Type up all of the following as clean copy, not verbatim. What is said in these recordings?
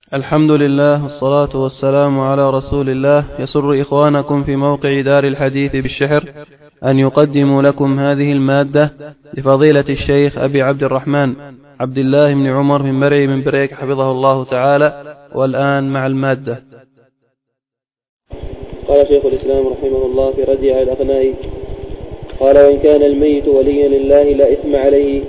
الحمد لله والصلاة والسلام على رسول الله. يسر إخوانكم في موقع دار الحديث بالشحر أن يقدموا لكم هذه المادة لفضيلة الشيخ أبي عبد الرحمن عبد الله بن عمر بن مرعي من بريك حفظه الله تعالى. والآن مع المادة. قال شيخ الإسلام رحمه الله في رد على الأغناء، قال: وإن كان الميت وليا لله لا إثم عليه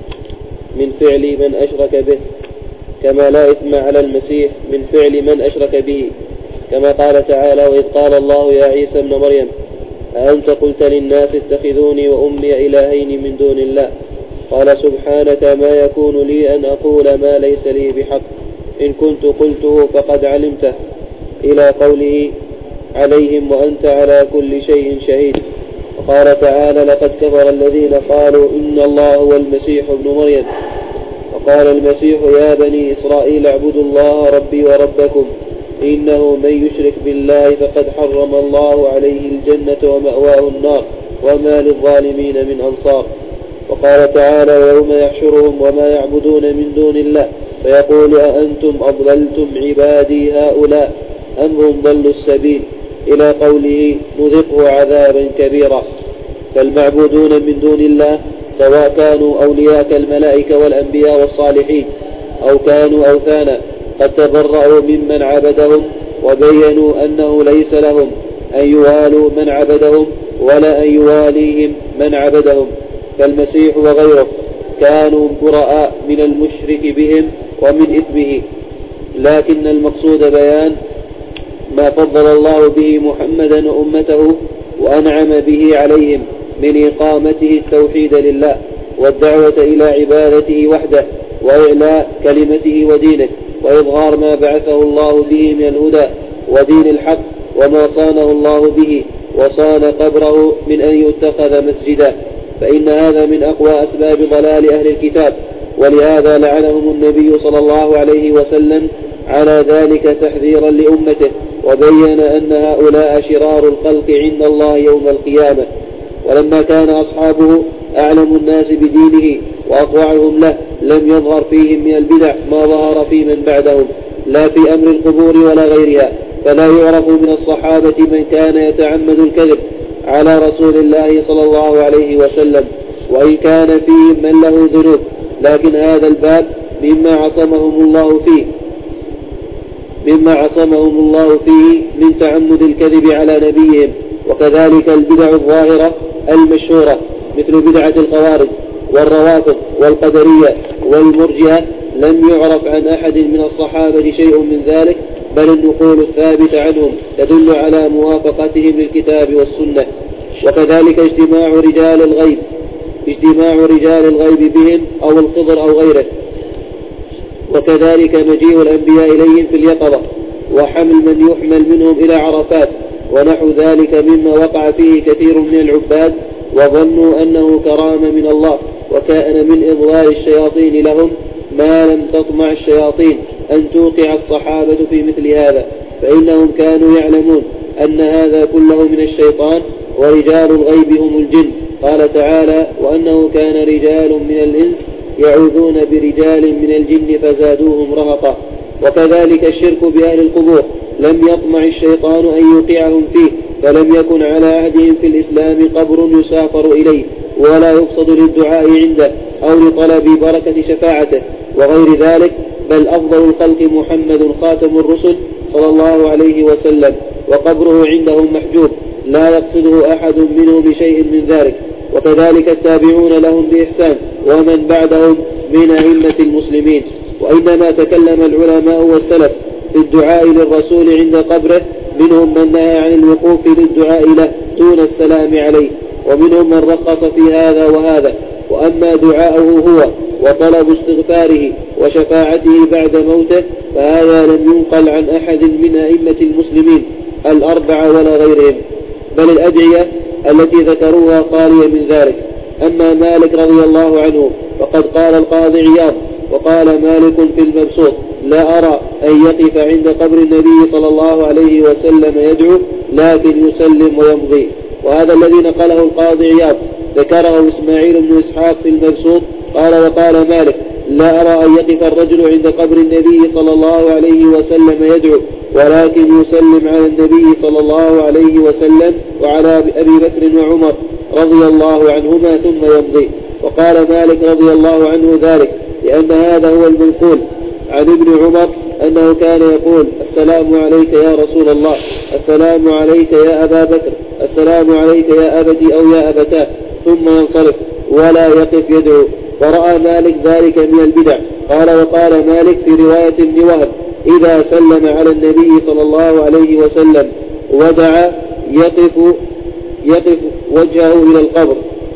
من فعل من أشرك به، كما لا إثم على المسيح من فعل من أشرك به، كما قال تعالى: وإذ قال الله يا عيسى ابن مريم أأنت قلت للناس اتخذوني وأمي إلهين من دون الله، قال: سبحانك ما يكون لي أن أقول ما ليس لي بحق، إن كنت قلته فقد علمته، إلى قوله عليهم وأنت على كل شيء شهيد. وقال تعالى: لقد كفر الذين قالوا إن الله هو المسيح ابن مريم، وقال المسيح يا بني إسرائيل اعبدوا الله ربي وربكم، إنه من يشرك بالله فقد حرم الله عليه الجنة ومأواه النار وما للظالمين من أنصار. وقال تعالى: ويوم يحشرهم وما يعبدون من دون الله فيقول أأنتم أضللتم عبادي هؤلاء أم هم ضلوا السبيل، إلى قوله نذقه عذابا كبيرا. فالمعبودون من دون الله سواء كانوا أولياء كالملائكة والأنبياء والصالحين أو كانوا أوثانا قد تبرأوا ممن عبدهم وبينوا أنه ليس لهم أن يوالوا من عبدهم ولا أن يواليهم من عبدهم. فالمسيح وغيره كانوا براء من المشرك بهم ومن إثمه، لكن المقصود بيان ما فضل الله به محمدا وأمته وأنعم به عليهم من إقامته التوحيد لله والدعوة إلى عبادته وحده وإعلاء كلمته ودينه وإظهار ما بعثه الله به من الهدى ودين الحق وما صانه الله به وصان قبره من أن يتخذ مسجدا، فإن هذا من أقوى أسباب ضلال أهل الكتاب، ولهذا لعنهم النبي صلى الله عليه وسلم على ذلك تحذيرا لأمته، وبين أن هؤلاء شرار الخلق عند الله يوم القيامة. ولما كان أصحابه أعلم الناس بدينه وأطوعهم له لم يظهر فيهم من البدع ما ظهر في من بعدهم، لا في أمر القبور ولا غيرها، فلا يعرف من الصحابة من كان يتعمد الكذب على رسول الله صلى الله عليه وسلم، وإن كان فيهم من له ذنوب، لكن هذا الباب مما عصمهم الله فيه من تعمد الكذب على نبيهم. وكذلك البدع الظاهرة المشهورة مثل بدعة الخوارج والروافض والقدرية والمرجئة لم يعرف عن أحد من الصحابة شيء من ذلك، بل النقول الثابتة عنهم تدل على موافقتهم للكتاب والسنة. وكذلك اجتماع رجال الغيب بهم أو الخضر أو غيره، وكذلك مجيء الأنبياء إليهم في اليقظة وحمل من يحمل منهم إلى عرفات ونحو ذلك مما وقع فيه كثير من العباد وظنوا أنه كرامة من الله، وكان من إضلال الشياطين لهم ما لم تطمع الشياطين أن توقع الصحابة في مثل هذا، فإنهم كانوا يعلمون أن هذا كله من الشيطان، ورجال الغيب هم الجن. قال تعالى: وأنه كان رجال من الإنس يعوذون برجال من الجن فزادوهم رهقا. وكذلك الشرك بأهل القبور لم يطمع الشيطان أن يوقعهم فيه، فلم يكن على عهدهم في الإسلام قبر يسافر إليه ولا يقصد للدعاء عنده أو لطلب بركة شفاعته وغير ذلك، بل أفضل الخلق محمد خاتم الرسل صلى الله عليه وسلم، وقبره عندهم محجوب لا يقصده أحد منهم لشيء من ذلك. وكذلك التابعون لهم بإحسان ومن بعدهم من أئمة المسلمين. وإنما تكلم العلماء والسلف في الدعاء للرسول عند قبره، منهم من نهى عن الوقوف للدعاء له دون السلام عليه، ومنهم من رخص في هذا وهذا. وأما دعاءه هو وطلب استغفاره وشفاعته بعد موته فهذا لم ينقل عن أحد من أئمة المسلمين الأربعة ولا غيرهم، بل الأدعية التي ذكروها خالية من ذلك. أما مالك رضي الله عنه فقد قال القاضي عياض وقال مالك في المبسوط: لا أرى أن يقف عند قبر النبي صلى الله عليه وسلم يدعو، لكن يسلم ويمضي. وهذا الذي نقله القاضي عياض ذكره إسماعيل بن إسحاق في المبسوط قال: وقال مالك: لا أرى أن يقف الرجل عند قبر النبي صلى الله عليه وسلم يدعو، ولكن يسلم على النبي صلى الله عليه وسلم وعلى أبي بكر وعمر رضي الله عنهما ثم يمضي. وقال مالك رضي الله عنه ذلك لأن هذا هو المنقول عن ابن عمر أنه كان يقول: السلام عليك يا رسول الله، السلام عليك يا أبا بكر، السلام عليك يا أبتي أو يا أبتاه، ثم ينصرف ولا يقف يدعو. ورأى مالك ذلك من البدع. قال: وقال مالك في رواية ابن وهب: إذا سلم على النبي صلى الله عليه وسلم ودعا يقف وجهه إلى القبر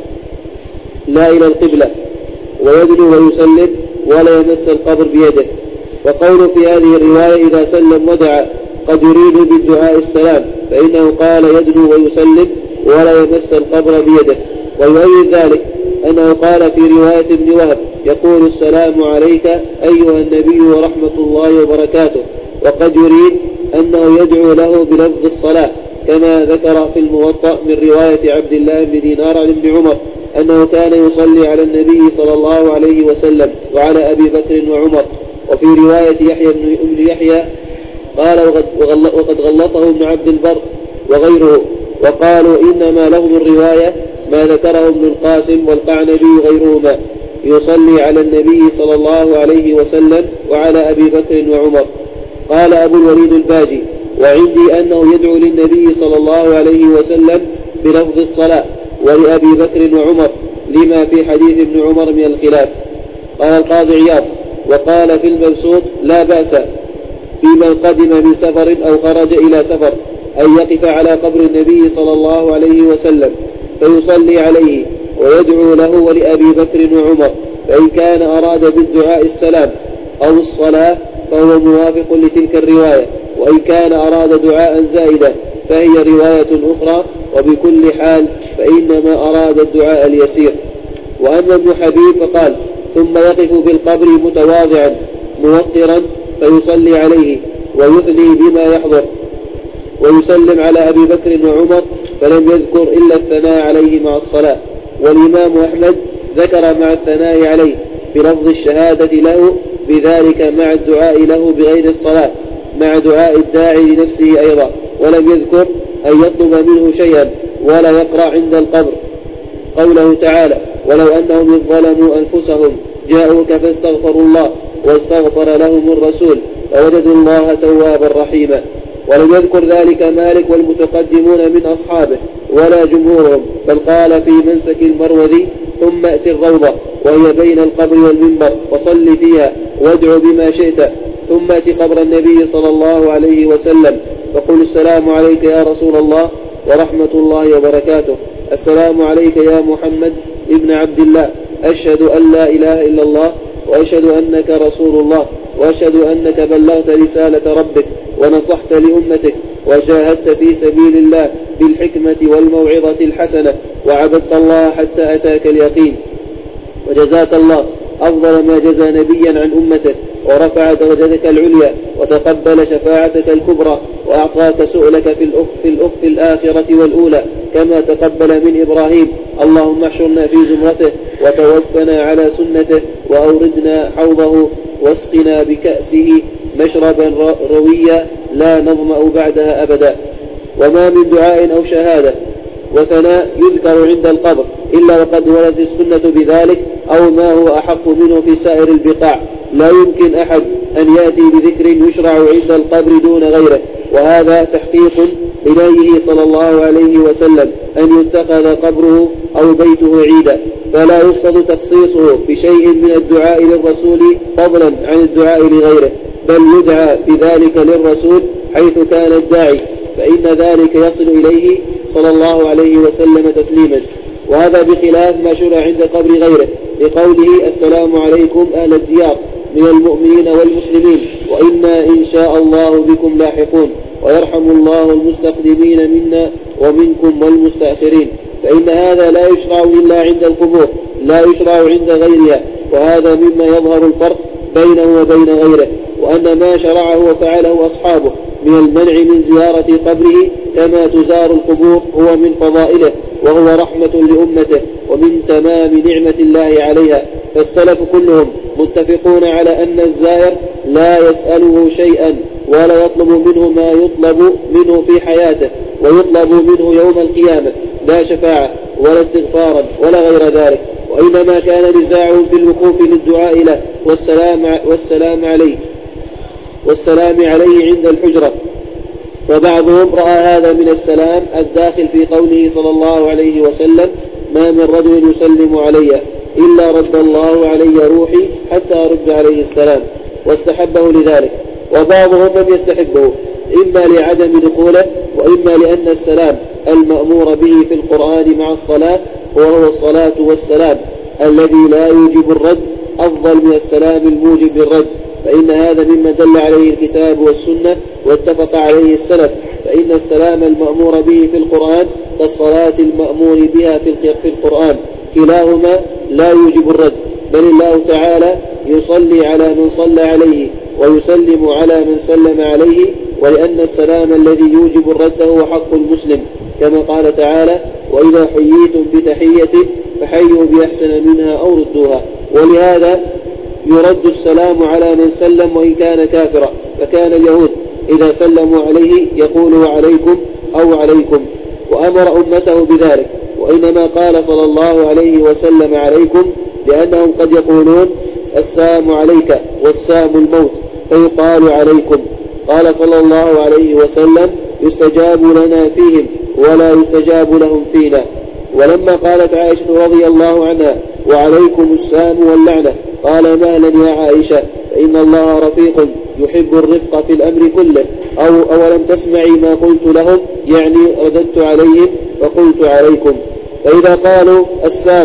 لا إلى القبلة، ويدعو ويسلم ولا يمس القبر بيده. وقول في هذه الرواية إذا سلم ودعا قد يريد بالدعاء السلام، فإنه قال يدعو ويسلم ولا يمس القبر بيده. ويؤيد ذلك أنه قال في رواية ابن وهب: يقول: السلام عليك أيها النبي ورحمة الله وبركاته، وقد يريد أنه يدعو له بلفظ الصلاة، كما ذكر في الموطأ من رواية عبد الله بن دينار عن ابن عمر أنه كان يصلي على النبي صلى الله عليه وسلم وعلى أبي بكر وعمر. وفي رواية يحيى بن يحيى قال: وقد غلطه ابن عبد البر وغيره، وقالوا إنما لفظ الرواية ما ذكره ابن القاسم والقعنبي وغيرهما: يصلي على النبي صلى الله عليه وسلم وعلى أبي بكر وعمر. قال أبو الوليد الباجي: وعندي أنه يدعو للنبي صلى الله عليه وسلم بلفظ الصلاة ولأبي بكر وعمر لما في حديث ابن عمر من الخلاف. قال القاضي عياض: وقال في المبسوط: لا بأس في من قدم من سفر أو خرج إلى سفر أن يقف على قبر النبي صلى الله عليه وسلم فيصلي عليه ويدعو له ولأبي بكر وعمر، فإن كان أراد بالدعاء السلام أو الصلاة فهو موافق لتلك الرواية، وإن كان أراد دعاء زائدا فهي رواية أخرى، وبكل حال فإنما أراد الدعاء اليسير. وأما ابن حبيب فقال: ثم يقف بالقبر متواضعا موقرا فيصلي عليه ويثني بما يحضر ويسلم على أبي بكر وعمر، فلم يذكر إلا الثناء عليه مع الصلاة. والإمام أحمد ذكر مع الثناء عليه بلفظ الشهادة له بذلك مع الدعاء له بغير الصلاة، مع دعاء الداعي لنفسه أيضا، ولم يذكر أن يطلب منه شيئا ولا يقرأ عند القبر. قوله تعالى: ولو أنهم إذ ظلموا أنفسهم جاءوك فاستغفروا الله واستغفر لهم الرسول فوجدوا الله توابا رحيما. ولم يذكر ذلك مالك والمتقدمون من أصحابه ولا جمهورهم، بل قال في منسك المروذي: ثم أت الروضة وهي بين القبر والمنبر وصل فيها وادع بما شئت، ثم أت قبر النبي صلى الله عليه وسلم فقل: السلام عليك يا رسول الله ورحمة الله وبركاته، السلام عليك يا محمد ابن عبد الله، أشهد أن لا إله إلا الله وأشهد أنك رسول الله، وأشهد أنك بلغت رسالة ربك ونصحت لأمتك وجاهدت في سبيل الله بالحكمة والموعظة الحسنة وعبدت الله حتى أتاك اليقين، وجزاك الله أفضل ما جزى نبيا عن أمته، ورفع درجتك العليا وتقبل شفاعتك الكبرى، وأعطاك سؤلك في الآخرة والأولى كما تقبل من إبراهيم. اللهم احشرنا في زمرته وتوفنا على سنته وأوردنا حوضه واسقنا بكأسه مشربا رويا لا نظمأ بعدها أبدا. وما من دعاء أو شهادة وثناء يذكر عند القبر إلا وقد وردت السنة بذلك أو ما هو أحق منه في سائر البقاع. لا يمكن أحد أن يأتي بذكر يشرع عند القبر دون غيره، وهذا تحقيق لنهيه صلى الله عليه وسلم أن يتخذ قبره أو بيته عيدا، فلا يقصد تخصيصه بشيء من الدعاء للرسول فضلا عن الدعاء لغيره، بل يدعى بذلك للرسول حيث كان الداعي، فإن ذلك يصل إليه صلى الله عليه وسلم تسليما. وهذا بخلاف ما شرع عند قبر غيره، لقوله: السلام عليكم أهل الديار من المؤمنين والمسلمين وإنا إن شاء الله بكم لاحقون، ويرحم الله المستقدمين منا ومنكم والمستأخرين. فإن هذا لا يشرع إلا عند القبور، لا يشرع عند غيرها، وهذا مما يظهر الفرق بينه وبين غيره، وأن ما شرعه وفعله أصحابه من المنع من زيارة قبره كما تزار القبور هو من فضائله وهو رحمة لأمته ومن تمام نعمة الله عليها. فالسلف كلهم متفقون على أن الزائر لا يسأله شيئا ولا يطلب منه ما يطلب منه في حياته ويطلب منه يوم القيامة، لا شفاعة ولا استغفارا ولا غير ذلك، وإنما كان نزاعهم في الوقوف للدعاء له والسلام عليه عند الحجرة. وبعضهم رأى هذا من السلام الداخل في قوله صلى الله عليه وسلم: ما من رجل يسلم علي إلا رد الله علي روحي حتى أرد عليه السلام، واستحبه لذلك. وبعضهم لم يستحبه، إما لعدم دخوله وإما لأن السلام المأمور به في القرآن مع الصلاة وهو الصلاة والسلام الذي لا يوجب الرد أفضل من السلام الموجب للرد، فإن هذا مما دل عليه الكتاب والسنة واتفق عليه السلف. فإن السلام المأمور به في القرآن كالصلاة المأمور بها في القرآن، كلاهما لا يوجب الرد، بل الله تعالى يصلي على من صلى عليه ويسلم على من سلم عليه، ولأن السلام الذي يوجب الرد هو حق المسلم، كما قال تعالى: وإذا حييتم بتحية فحيوا بأحسن منها أو ردوها. ولهذا يرد السلام على من سلم وإن كان كافرا، فكان اليهود إذا سلموا عليه يقولوا عليكم أو عليكم، وأمر أمته بذلك. وإنما قال صلى الله عليه وسلم عليكم لأنهم قد يقولون السلام عليك والسام الموت فيقال عليكم. قال صلى الله عليه وسلم: يستجاب لنا فيهم ولا يستجاب لهم فينا. ولما قالت عائشة رضي الله عنها: وعليكم السام واللعنة، قال: مهلا يا عائشة، فإن الله رفيق يحب الرفق في الأمر كله، أولم تسمعي ما قلت لهم، يعني رددت عليهم وقلت عليكم. فإذا قالوا السام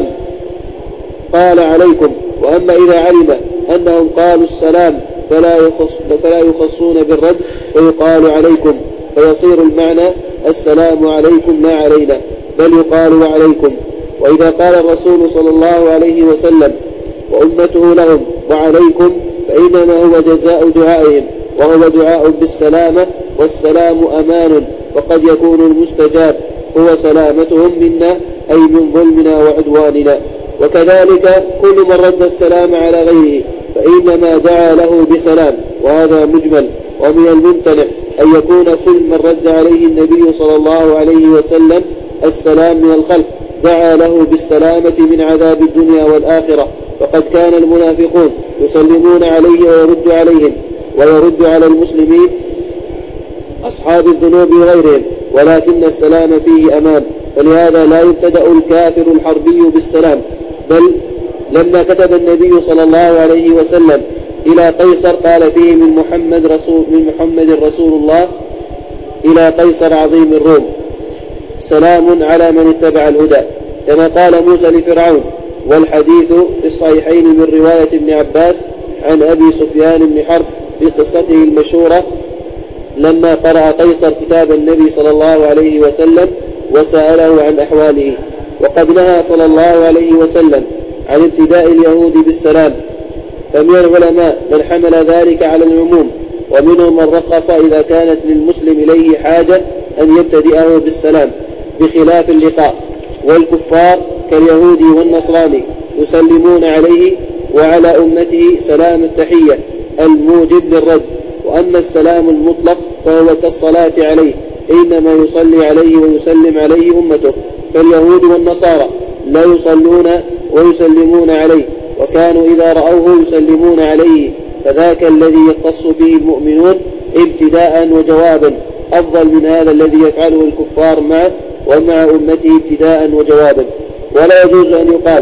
قال عليكم، وأما إذا علم أنهم قالوا السلام فلا يخصون بالرد فيقال عليكم، فيصير المعنى السلام عليكم لا علينا، بل يقال عليكم. وإذا قال الرسول صلى الله عليه وسلم وأمته لهم وعليكم، فإنما هو جزاء دعائهم، وهو دعاء بالسلامة، والسلام أمان، وقد يكون المستجاب هو سلامتهم منا أي من ظلمنا وعدواننا. وكذلك كل من رد السلام على غيره فإنما دعا له بسلام، وهذا مجمل. ومن الممتنع أن يكون كل من رد عليه النبي صلى الله عليه وسلم السلام من الخلق دعا له بالسلامة من عذاب الدنيا والآخرة، فقد كان المنافقون يسلمون عليه ويرد عليهم ويرد على المسلمين أصحاب الذنوب وغيرهم، ولكن السلام فيه أمان، فلهذا لا يبتدأ الكافر الحربي بالسلام. بل لما كتب النبي صلى الله عليه وسلم إلى قيصر قال فيه: من محمد رسول الله إلى قيصر عظيم الروم، سلام على من اتبع الهدى، كما قال موسى لفرعون. والحديث في الصحيحين من رواية ابن عباس عن أبي سفيان بن حرب في قصته المشهورة لما قرأ قيصر كتاب النبي صلى الله عليه وسلم وسأله عن أحواله. وقد نهى صلى الله عليه وسلم عن ابتداء اليهود بالسلام، فمن العلماء من حمل ذلك على العموم، ومنهم من رخص إذا كانت للمسلم إليه حاجة أن يبتدئه بالسلام بخلاف اللقاء. والكفار كاليهود والنصراني يسلمون عليه وعلى أمته سلام التحية الموجب للرد. وأما السلام المطلق فهو كالصلاة عليه، إنما يصلي عليه ويسلم عليه أمته، فاليهود والنصارى لا يصلون ويسلمون عليه، وكانوا إذا رأوه يسلمون عليه، فذاك الذي يختص به المؤمنون ابتداء وجوابا أفضل من هذا الذي يفعله الكفار معه ومع أمته ابتداء وجوابا. ولا يجوز أن يقال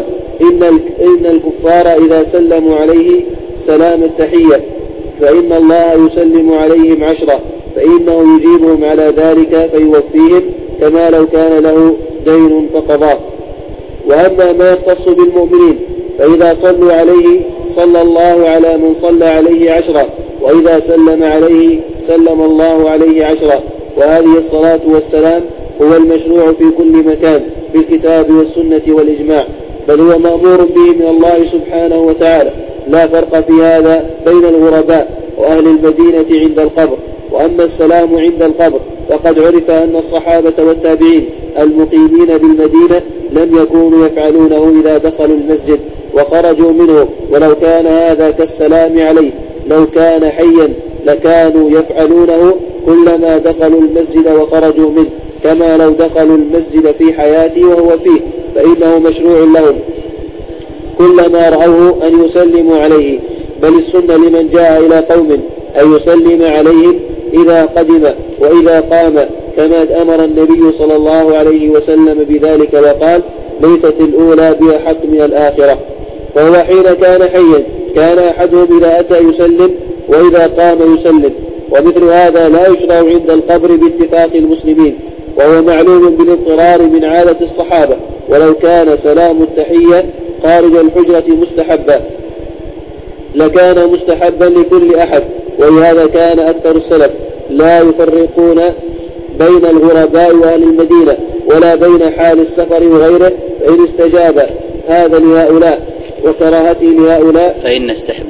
إن الكفار إذا سلموا عليه سلام التحية فإن الله يسلم عليهم 10، فإنه يجيبهم على ذلك فيوفيهم كما لو كان له دين فقضاه. وأما ما يختص بالمؤمنين فإذا صلوا عليه صلى الله على من صلى عليه 10، وإذا سلم عليه سلم الله عليه 10. وهذه الصلاة والسلام هو المشروع في كل مكان بالكتاب والسنة والإجماع، بل هو مأمور به من الله سبحانه وتعالى. لا فرق في هذا بين الغرباء وأهل المدينة عند القبر، وأما السلام عند القبر فقد عرف أن الصحابة والتابعين المقيمين بالمدينة لم يكونوا يفعلونه إذا دخلوا المسجد وخرجوا منه، ولو كان هذا كالسلام عليه لو كان حيا لكانوا يفعلونه كلما دخلوا المسجد وخرجوا منه، كما لو دخلوا المسجد في حياته وهو فيه، فإنه مشروع لهم كلما رأوه أن يسلموا عليه، بل السنة لمن جاء إلى قوم أن يسلم عليهم إذا قدم وإذا قام، كما أمر النبي صلى الله عليه وسلم بذلك وقال: ليست الأولى بأحق من الآخرة. فهو حين كان حيا كان أحدهم إذا أتى يسلم وإذا قام يسلم، ومثل هذا لا يشرع عند القبر باتفاق المسلمين، وهو معلوم بالاضطرار من عادة الصحابة، ولو كان سلام التحية خارج الحجرة مستحبا لكان مستحبا لكل أحد، ولهذا كان أكثر السلف لا يفرقون بين الغرباء وأهل المدينة ولا بين حال السفر وغيره، فإن استجاب هذا لهؤلاء وكراهته لهؤلاء فإن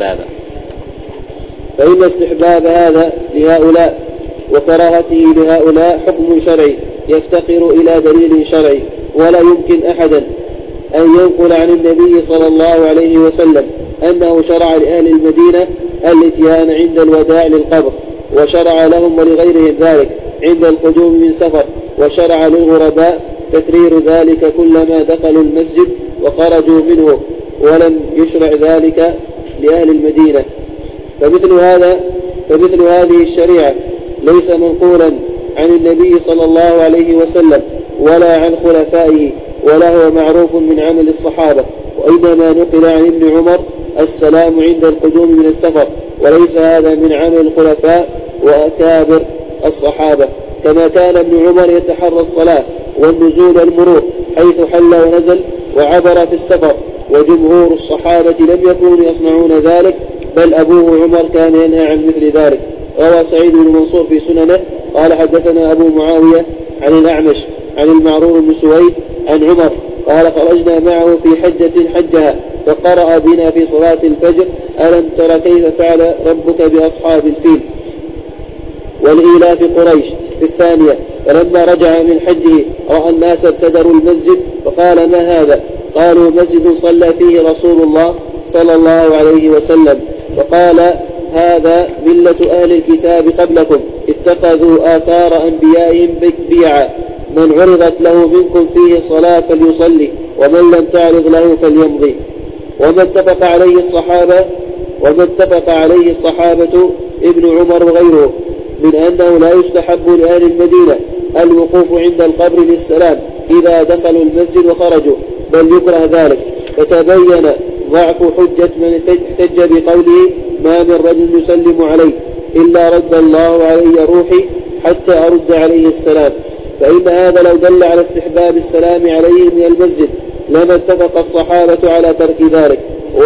استحباب هذا لهؤلاء وكراهته لهؤلاء حكم شرعي يفتقر إلى دليل شرعي، ولا يمكن أحدا أن ينقل عن النبي صلى الله عليه وسلم أنه شرع لأهل المدينة الاتيان عند الوداع للقبر، وشرع لهم ولغيرهم ذلك عند القدوم من سفر، وشرع للغرباء تكرير ذلك كلما دخلوا المسجد وخرجوا منه، ولم يشرع ذلك لأهل المدينة. فمثل هذه الشريعة ليس منقولا عن النبي صلى الله عليه وسلم ولا عن خلفائه، ولا هو معروف من عمل الصحابة، وإنما نقل عن ابن عمر السلام عند القدوم من السفر، وليس هذا من عمل الخلفاء وأكابر الصحابة، كما كان ابن عمر يتحرى الصلاة والنزول والمرور حيث حل ونزل وعبر في السفر، وجمهور الصحابة لم يكونوا يصنعون ذلك، بل أبوه عمر كان ينهى عن مثل ذلك. روى سعيد بن منصور في سننه قال: حدثنا أبو معاوية عن الأعمش عن المعرور بن سويد عن عمر قال: خرجنا معه في حجة حجها فقرأ بنا في صلاة الفجر: ألم تر كيف فعل ربك بأصحاب الفيل، والإيلاف قريش في الثانية. فلما رجع من حجه رأى الناس ابتدروا المسجد فقال: ما هذا؟ قالوا: مسجد صلى فيه رسول الله صلى الله عليه وسلم. فقال: هذا ملة أهل الكتاب قبلكم، اتخذوا آثار أنبيائهم بيعا، من عرضت له منكم فيه صلاة فليصلي، ومن لم تعرض له فليمضي. وما اتفق عليه الصحابة ابن عمر وغيره من أنه لا يستحب لأهل المدينة الوقوف عند القبر للسلام إذا دخلوا المسجد وخرجوا، بل يكره ذلك. فتبين ضعف حجة من احتج بقوله: ما من رجل يسلم عليه إلا رد الله علي روحي حتى أرد عليه السلام. فإن هذا لو دل على استحباب السلام عليه من المسجد لما اتفق الصحابة على ترك ذلك،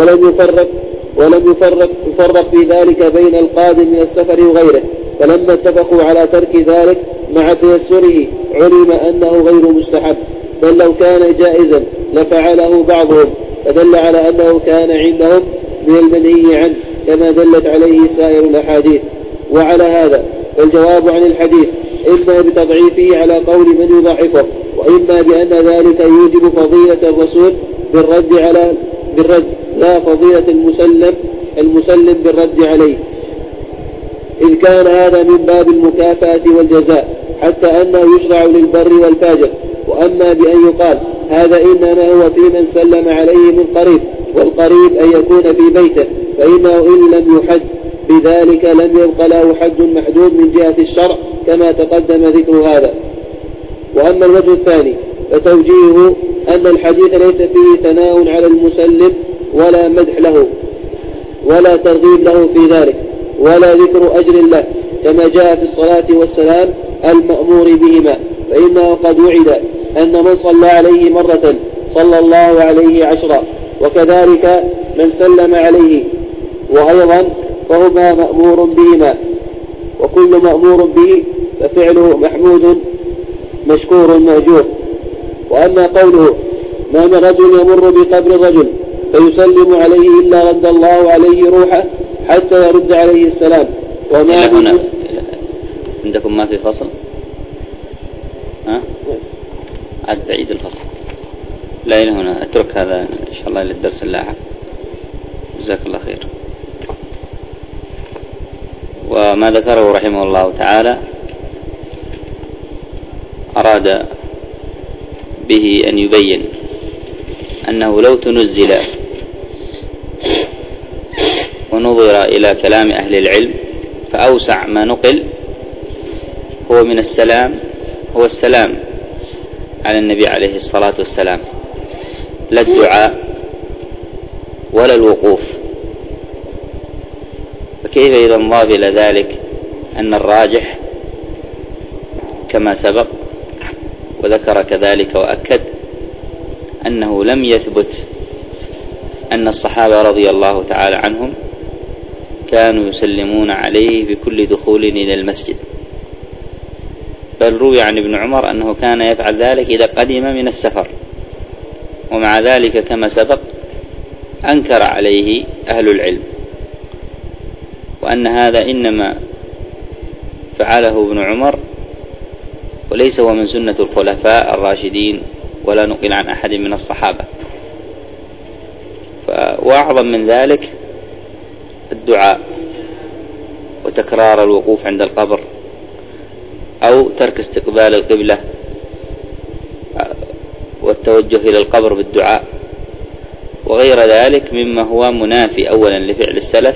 ولم يفرق في ذلك بين القادم من السفر وغيره، فلما اتفقوا على ترك ذلك مع تيسره علم أنه غير مستحب، بل لو كان جائزا لفعله بعضهم، فدل على أنه كان عندهم من المنهي عنه كما دلت عليه سائر الأحاديث. وعلى هذا فالجواب عن الحديث إما بتضعيفه على قول من يضعفه، وإما بأن ذلك يوجب فضيلة الرسول بالرد لا فضيلة المسلم بالرد عليه، إذ كان هذا من باب المكافأة والجزاء، حتى أنه يشرع للبر والفاجر. وأما بأن يقال هذا إنما هو في من سلم عليه من قريب، والقريب أن يكون في بيته، فإنه إن لم يحد بذلك لم يبق له حد محدود من جهة الشرع كما تقدم ذكر هذا. وأما الوجه الثاني فتوجيهه أن الحديث ليس فيه ثناء على المسلم ولا مدح له ولا ترغيب له في ذلك ولا ذكر أجر له، كما جاء في الصلاة والسلام المأمور بهما، فإنه قد وعد أن من صلى عليه مرة صلى الله عليه 10، وكذلك من سلم عليه، وأيضا فهما مأمور بهما، وكل مأمور به ففعله محمود مشكور مأجور. وأما قوله: ما من رجل يمر بقبر الرجل فيسلم عليه إلا رد الله عليه روحه حتى يرد عليه السلام، عندكم ما في فصل؟ ها؟ عاد بعيد الفصل. لا إلى هنا، أترك هذا إن شاء الله للدرس اللاحق. جزاك الله خير. وما ذكره رحمه الله تعالى أراد به أن يبين أنه لو تنزل ونظر إلى كلام أهل العلم فأوسع ما نقل هو من السلام، هو السلام على النبي عليه الصلاة والسلام، لا الدعاء ولا الوقوف. فكيف إذا انضاف إلى ذلك أن الراجح كما سبق وذكر كذلك وأكد أنه لم يثبت أن الصحابة رضي الله تعالى عنهم كانوا يسلمون عليه بكل دخول إلى المسجد، بل روي عن ابن عمر أنه كان يفعل ذلك إذا قدم من السفر، ومع ذلك كما سبق أنكر عليه أهل العلم، وأن هذا إنما فعله ابن عمر وليس هو من سنة الخلفاء الراشدين ولا نقل عن أحد من الصحابة. وأعظم من ذلك الدعاء وتكرار الوقوف عند القبر أو ترك استقبال القبلة والتوجه إلى القبر بالدعاء وغير ذلك مما هو منافي أولا لفعل السلف،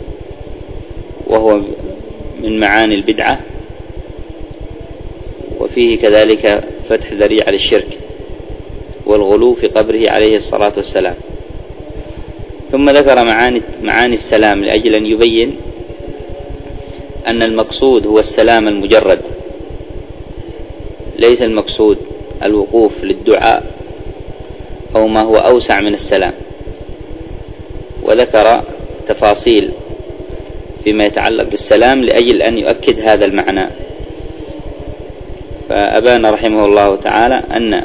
وهو من معاني البدعة، وفيه كذلك فتح ذريعة للشرك والغلو في قبره عليه الصلاة والسلام. ثم ذكر معاني السلام لأجل أن يبين أن المقصود هو السلام المجرد، ليس المقصود الوقوف للدعاء أو ما هو أوسع من السلام، وذكر تفاصيل فيما يتعلق بالسلام لأجل أن يؤكد هذا المعنى. فأبان رحمه الله تعالى أن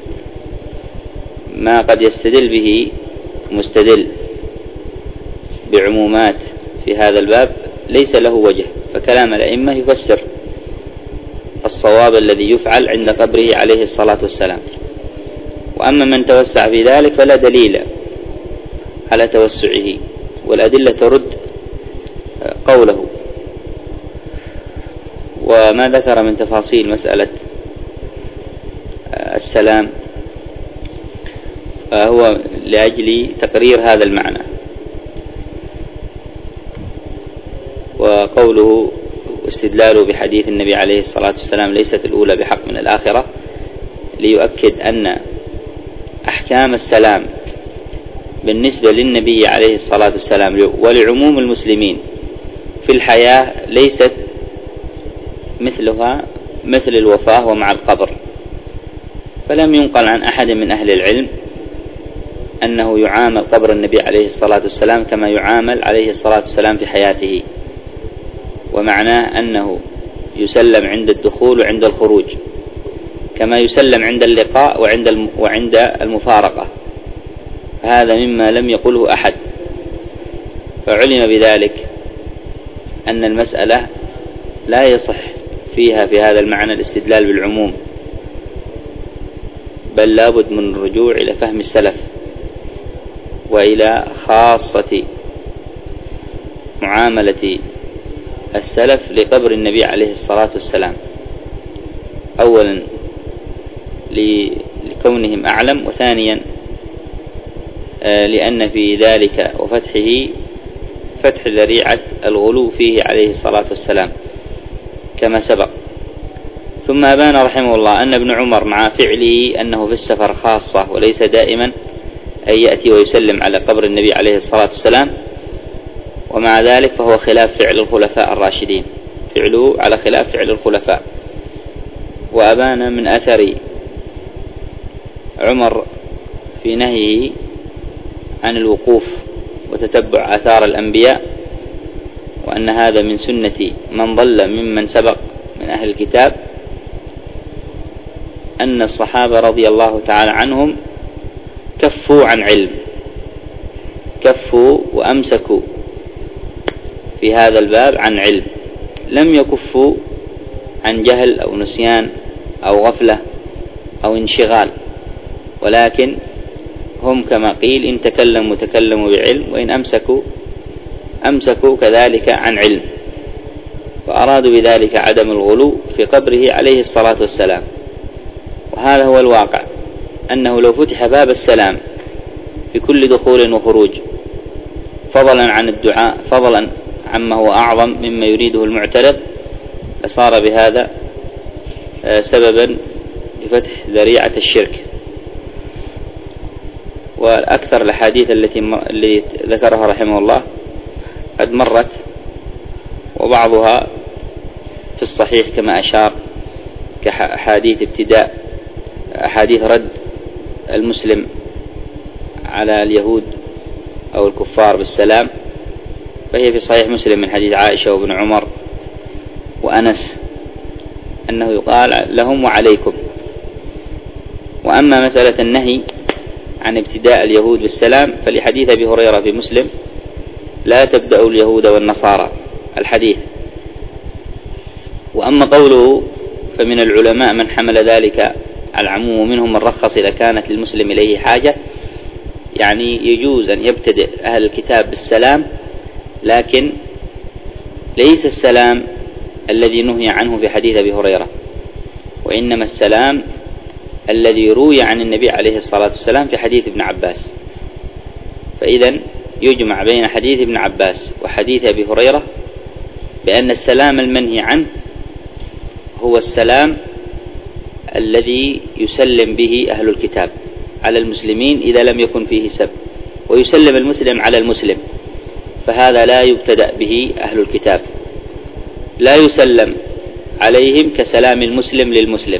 ما قد يستدل به مستدل بعمومات في هذا الباب ليس له وجه، فكلام الأئمة يفسر الصواب الذي يفعل عند قبره عليه الصلاة والسلام. وأما من توسع في ذلك فلا دليل على توسعه، والأدلة ترد قوله. وما ذكر من تفاصيل مسألة السلام هو لأجل تقرير هذا المعنى. وقوله واستدلاله بحديث النبي عليه الصلاة والسلام ليست الأولى بحق من الآخرة ليؤكد أن أحكام السلام بالنسبة للنبي عليه الصلاة والسلام ولعموم المسلمين في الحياة ليست مثلها مثل الوفاة ومع القبر. فلم ينقل عن أحد من أهل العلم أنه يعامل قبر النبي عليه الصلاة والسلام كما يعامل عليه الصلاة والسلام في حياته، ومعناه أنه يسلم عند الدخول وعند الخروج كما يسلم عند اللقاء وعند المفارقة. هذا مما لم يقله أحد، فعلم بذلك أن المسألة لا يصح فيها في هذا المعنى الاستدلال بالعموم، بل لابد من الرجوع إلى فهم السلف وإلى خاصة معاملة السلف لقبر النبي عليه الصلاة والسلام، أولا لكونهم أعلم، وثانيا لأن في ذلك وفتحه فتح ذريعة الغلو فيه عليه الصلاة والسلام كما سبق. ثم أبان رحمه الله أن ابن عمر مع فعله أنه في السفر خاصة وليس دائما أن يأتي ويسلم على قبر النبي عليه الصلاة والسلام، ومع ذلك فهو خلاف فعل الخلفاء الراشدين، فعله على خلاف فعل الخلفاء. وأبان من أثر عمر في نهيه عن الوقوف وتتبع آثار الأنبياء، وأن هذا من سنة من ضل ممن سبق من أهل الكتاب، أن الصحابة رضي الله تعالى عنهم كفوا عن علم، كفوا وأمسكوا في هذا الباب عن علم، لم يكفوا عن جهل أو نسيان أو غفلة أو انشغال، ولكن هم كما قيل إن تكلموا بعلم، وإن أمسكوا كذلك عن علم، فأرادوا بذلك عدم الغلو في قبره عليه الصلاة والسلام. وهذا هو الواقع، أنه لو فتح باب السلام في كل دخول وخروج، فضلا عن الدعاء، فضلا عما هو أعظم مما يريده المعترض، لصار بهذا سببا لفتح ذريعة الشرك. والأكثر الأحاديث التي ذكرها رحمه الله قد مرت، وبعضها في الصحيح كما أشار، كأحاديث ابتداء، أحاديث رد المسلم على اليهود أو الكفار بالسلام، فهي في صحيح مسلم من حديث عائشة وابن عمر وأنس أنه يقال لهم وعليكم. وأما مسألة النهي عن ابتداء اليهود بالسلام فلحديث أبي هريرة في مسلم: لا تبدأوا اليهود والنصارى، الحديث. وأما قوله فمن العلماء من حمل ذلك على العموم، ومنهم من رخص إذا كانت للمسلم إليه حاجة، يعني يجوز أن يبتدئ أهل الكتاب بالسلام، لكن ليس السلام الذي نهي عنه في حديث أبي هريرة، وإنما السلام الذي روي عن النبي عليه الصلاة والسلام في حديث ابن عباس. فإذا يجمع بين حديث ابن عباس وحديث أبي هريرة بأن السلام المنهي عنه هو السلام الذي يسلم به أهل الكتاب على المسلمين إذا لم يكن فيه سب، ويسلم المسلم على المسلم، فهذا لا يبتدأ به أهل الكتاب، لا يسلم عليهم كسلام المسلم للمسلم،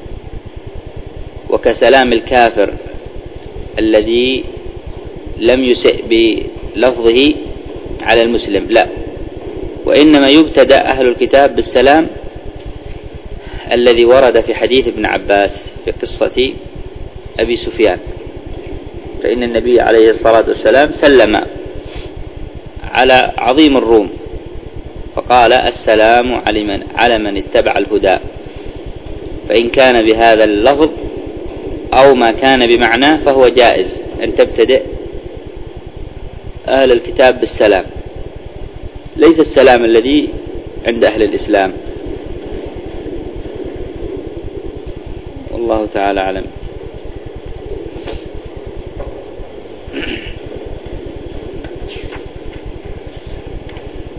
وكسلام الكافر الذي لم يسئ بلفظه على المسلم، لا، وإنما يبتدأ أهل الكتاب بالسلام الذي ورد في حديث ابن عباس في قصة أبي سفيان، فإن النبي عليه الصلاة والسلام سلم على عظيم الروم فقال: السلام على من اتبع الهدى. فإن كان بهذا اللفظ أو ما كان بمعناه فهو جائز أن تبتدئ أهل الكتاب بالسلام، ليس السلام الذي عند أهل الإسلام. والله تعالى أعلم.